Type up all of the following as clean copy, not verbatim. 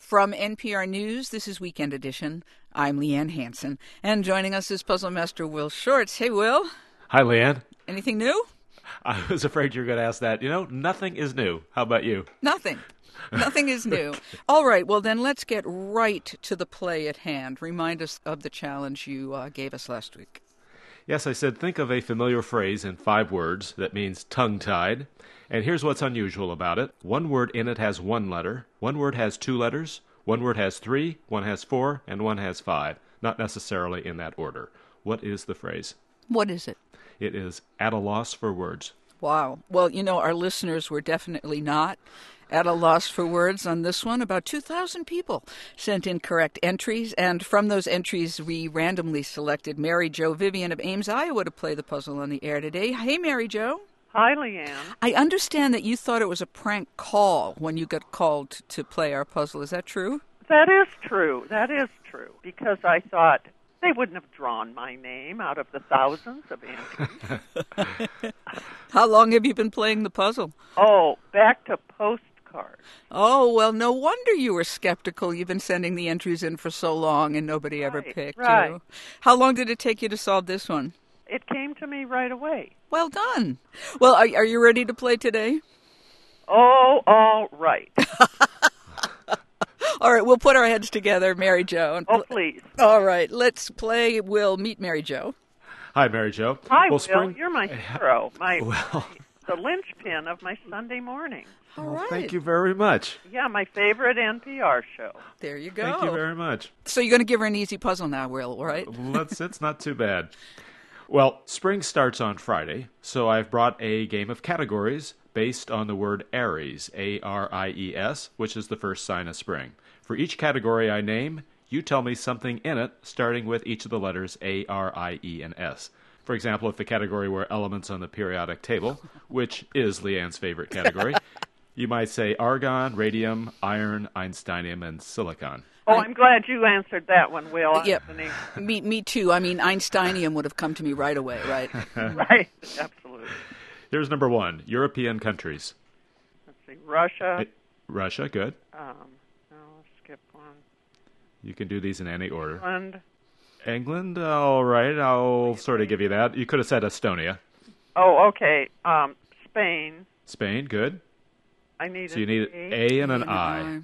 From NPR News, this is Weekend Edition. I'm Leanne Hansen, and joining us is Puzzle Master Will Shortz. Hey, Will. Hi, Leanne. Anything new? I was afraid you were going to ask that. You know, nothing is new. How about you? Nothing. Nothing is new. All right, well then let's get right to the play at hand. Remind us of the challenge you gave us last week. Yes, I said think of a familiar phrase in 5 words that means tongue-tied. And here's what's unusual about it. One word in it has 1 letter. One word has 2 letters. One word has 3. One has 4. And one has 5. Not necessarily in that order. What is the phrase? What is it? It is at a loss for words. Wow. Well, you know, our listeners were definitely not at a loss for words on this one. About 2,000 people sent in correct entries, and from those entries, we randomly selected Mary Jo Vivian of Ames, Iowa, to play the puzzle on the air today. Hey, Mary Jo. Hi, Leanne. I understand that you thought it was a prank call when you got called to play our puzzle. Is that true? That is true. That is true. Because I thought they wouldn't have drawn my name out of the thousands of entries. How long have you been playing the puzzle? Oh, back to postcards. Oh, well, no wonder you were skeptical. You've been sending the entries in for so long and nobody ever picked you. How long did it take you to solve this one? It came to me right away. Well done. Well, are you ready to play today? Oh, all right. All right, we'll put our heads together, Mary Jo. Oh, please. All right, let's play. We'll meet Mary Jo. Hi, Mary Jo. Hi, Will. You're my hero. The linchpin of my Sunday morning. All right. Thank you very much. Yeah, my favorite NPR show. There you go. Thank you very much. So you're going to give her an easy puzzle now, Will, right? It's not too bad. Well, spring starts on Friday, so I've brought a game of categories based on the word Aries, A-R-I-E-S, which is the first sign of spring. For each category I name, you tell me something in it, starting with each of the letters A, R, I, E, and S. For example, if the category were elements on the periodic table, which is Leanne's favorite category, you might say argon, radium, iron, einsteinium, and silicon. Oh, I'm glad you answered that one, Will. Yep. Me too. I mean, Einsteinium would have come to me right away, right? Right, absolutely. Here's number 1, European countries. Let's see, Russia. Russia, good. No, skip one. You can do these in any order. England. All right, I'll sort of give you that. You could have said Estonia. Oh, okay. Spain. Spain, good. So you need an A and an I.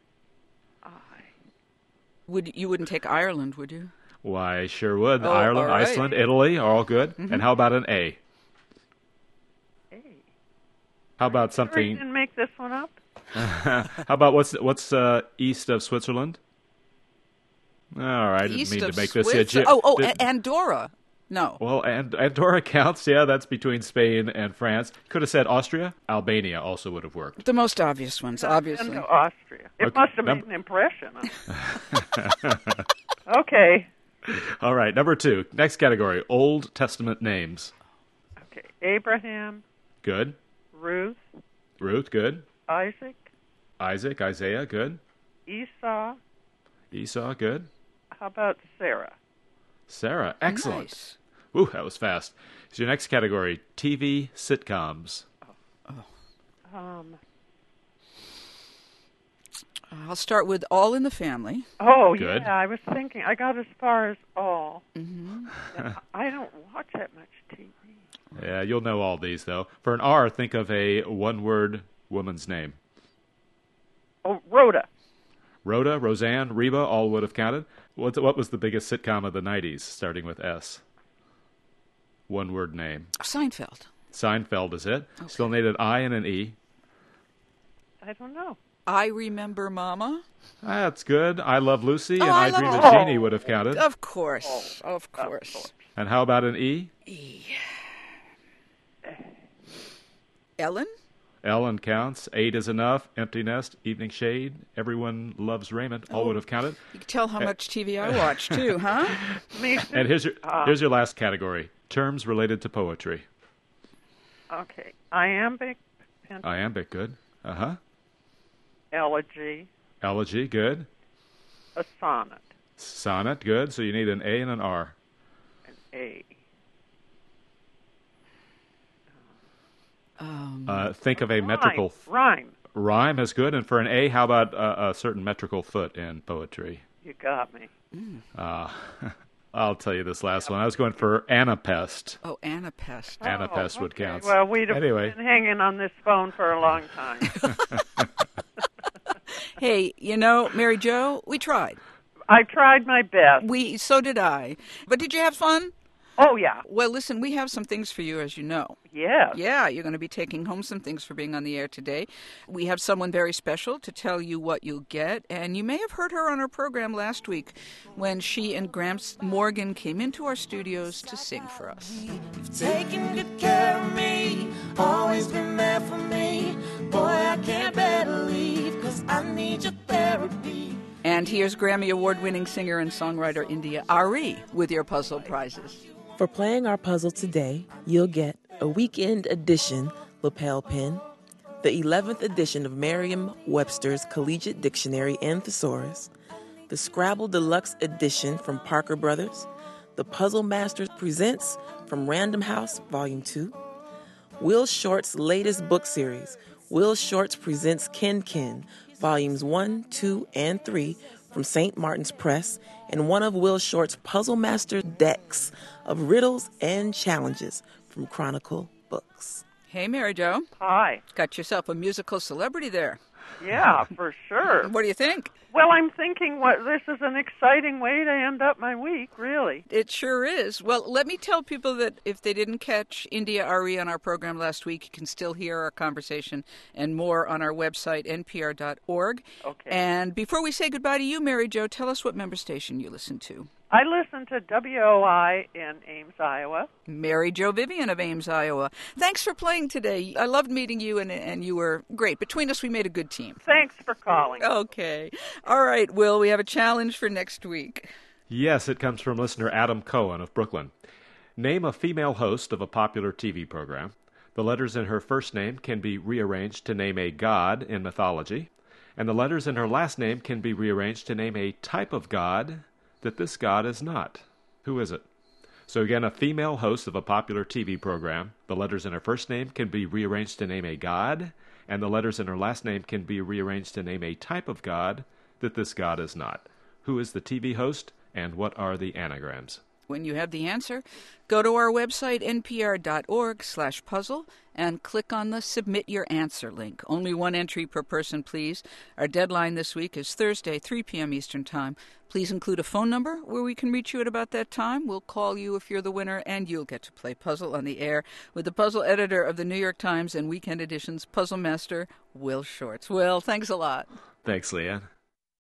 You wouldn't take Ireland, would you? Why, I sure would. Oh, Ireland, right. Iceland, Italy are all good. Mm-hmm. And how about an A? A. How about Sure something? you didn't make this one up? How about what's east of Switzerland? All right, I didn't mean to make this. Andorra. No. Well, Andorra counts. Yeah, that's between Spain and France. Could have said Austria. Albania also would have worked. The most obvious ones, obviously. And Austria. It must have made an impression. Okay. All right, number 2. Next category, Old Testament names. Okay. Abraham. Good. Ruth. Ruth, good. Isaac. Isaiah, good. Esau. Good. How about Sarah? Sarah, excellent. Nice. Ooh, that was fast. So your next category, TV sitcoms. I'll start with All in the Family. Oh, good. Yeah, I was thinking. I got as far as All. Mm-hmm. I don't watch that much TV. Yeah, you'll know all these, though. For an R, think of a one-word woman's name. Oh, Rhoda. Rhoda, Roseanne, Reba, all would have counted. What was the biggest sitcom of the 90s, starting with S? One-word name. Seinfeld. Seinfeld is it. Okay. Still need an I and an E. I don't know. I Remember Mama. That's good. I Love Lucy and I I Dream Love of Jeannie would have counted. Of course. Of course. And how about an E? Ellen? Ellen counts. 8 is enough. Empty Nest, Evening Shade, Everyone Loves Raymond, all would have counted. You can tell how much TV I watch, too, huh? Me too. And here's your last category. Terms related to poetry. Okay. Iambic. Iambic, good. Uh-huh. Elegy. Elegy, good. A sonnet. Sonnet, good. So you need an A and an R. An A. Think of a metrical... Rhyme. Rhyme is good. And for an A, how about a certain metrical foot in poetry? You got me. I'll tell you this last one. I was going for Anapest. Oh, Anapest. Anapest would Okay. count. Well, we'd have Anyway. been hanging on this phone for a long time. Hey, Mary Jo, we tried. I tried my best. So did I. But did you have fun? Oh, yeah. Well, listen, we have some things for you, as you know. Yes. Yeah, you're going to be taking home some things for being on the air today. We have someone very special to tell you what you'll get, and you may have heard her on our program last week when she and Gramps Morgan came into our studios to sing for us. You've taken good care of me, always been there for me. Boy, I can't bear to leave, 'cause I need your therapy. And here's Grammy Award-winning singer and songwriter India Ari with your puzzle prizes. For playing our puzzle today, you'll get a weekend edition lapel pin, the 11th edition of Merriam-Webster's Collegiate Dictionary and Thesaurus, the Scrabble Deluxe Edition from Parker Brothers, the Puzzle Masters Presents from Random House Volume 2, Will Short's latest book series, Will Short's Presents Ken Ken, Volumes 1, 2, and 3 from St. Martin's Press, and one of Will Short's Puzzle Master decks of riddles and challenges from Chronicle Books. Hey, Mary Jo. Hi. Got yourself a musical celebrity there. Yeah, for sure. What do you think? Well, I'm thinking this is an exciting way to end up my week, really. It sure is. Well, let me tell people that if they didn't catch India Ari on our program last week, you can still hear our conversation and more on our website, npr.org. Okay. And before we say goodbye to you, Mary Jo, tell us what member station you listen to. I listen to WOI in Ames, Iowa. Mary Jo Vivian of Ames, Iowa. Thanks for playing today. I loved meeting you, and you were great. Between us, we made a good team. Thanks for calling. Okay. All right, Will, we have a challenge for next week. Yes, it comes from listener Adam Cohen of Brooklyn. Name a female host of a popular TV program. The letters in her first name can be rearranged to name a god in mythology, and the letters in her last name can be rearranged to name a type of god that this god is not. Who is it? So again, a female host of a popular TV program. The letters in her first name can be rearranged to name a god, and the letters in her last name can be rearranged to name a type of god that this god is not. Who is the TV host, and what are the anagrams? When you have the answer, go to our website, npr.org/puzzle, and click on the Submit Your Answer link. Only one entry per person, please. Our deadline this week is Thursday, 3 p.m. Eastern Time. Please include a phone number where we can reach you at about that time. We'll call you if you're the winner, and you'll get to play Puzzle on the air with the puzzle editor of the New York Times and Weekend Edition's Puzzle Master, Will Shortz. Will, thanks a lot. Thanks, Leanne.